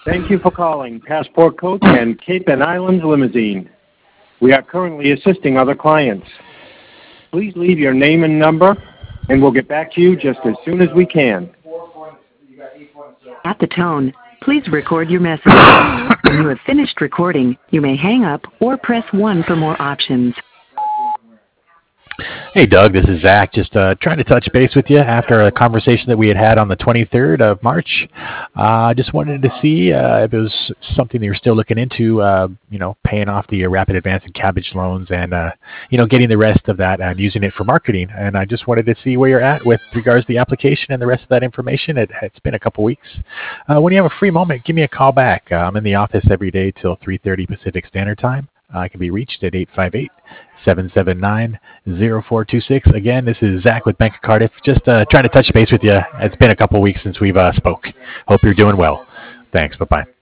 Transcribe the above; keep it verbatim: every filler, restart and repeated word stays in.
Thank you for calling Passport Coach and Cape and Islands Limousine. We are currently assisting other clients. Please leave your name and number, and we'll get back to you just as soon as we can. At the tone, please record your message. When you have finished recording, you may hang up or press one for more options. Hey, Doug, this is Zach. Just uh, trying to touch base with you after a conversation that we had had on the twenty-third of March. I uh, just wanted to see uh, if it was something that you're still looking into, uh, you know, paying off the uh, rapid advance and cabbage loans and, uh, you know, getting the rest of that and using it for marketing. And I just wanted to see where you're at with regards to the application and the rest of that information. It, it's been a couple weeks. Uh, when you have a free moment, give me a call back. Uh, I'm in the office every day till three thirty Pacific Standard Time. Uh, I can be reached at eight five eight, seven seven nine, zero four two six. Again, this is Zach with Bank of Cardiff. Just uh, trying to touch base with you. It's been a couple weeks since we've uh, spoke. Hope you're doing well. Thanks. Bye-bye.